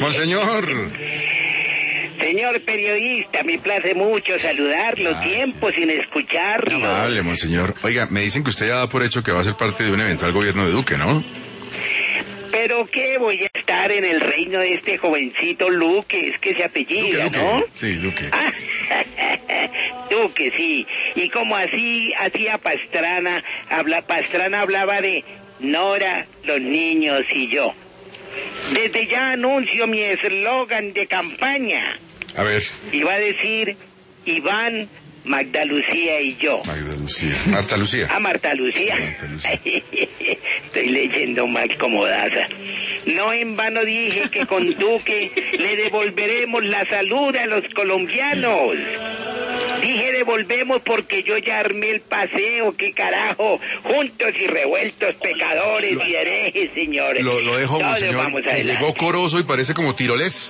Monseñor. Señor periodista, me place mucho saludarlo, tiempo sin escucharlo. Vale, monseñor. Oiga, me dicen que usted ya da por hecho que va a ser parte de un eventual gobierno de Duque, ¿no? ¿Pero qué? Voy a estar en el reino de este jovencito Luque, es que se apellida, Duque. ¿no? Sí, Duque. Duque, sí. Y como así hacía Pastrana hablaba de Nora, los niños y yo. Desde ya anuncio mi eslogan de campaña. A ver. Iba a decir Iván, Magda Lucía y yo. Magda Lucía. Marta Lucía. Marta Lucía. Marta Lucía. Estoy leyendo mal como Daza. No en vano dije que con Duque le devolveremos la salud a los colombianos. Dije devolvemos porque yo ya armé el paseo, qué carajo, juntos y revueltos, pecadores y herejes, señores. Lo dejo, todos monseñor, vamos que adelante. llegó coroso y parece como tirolés.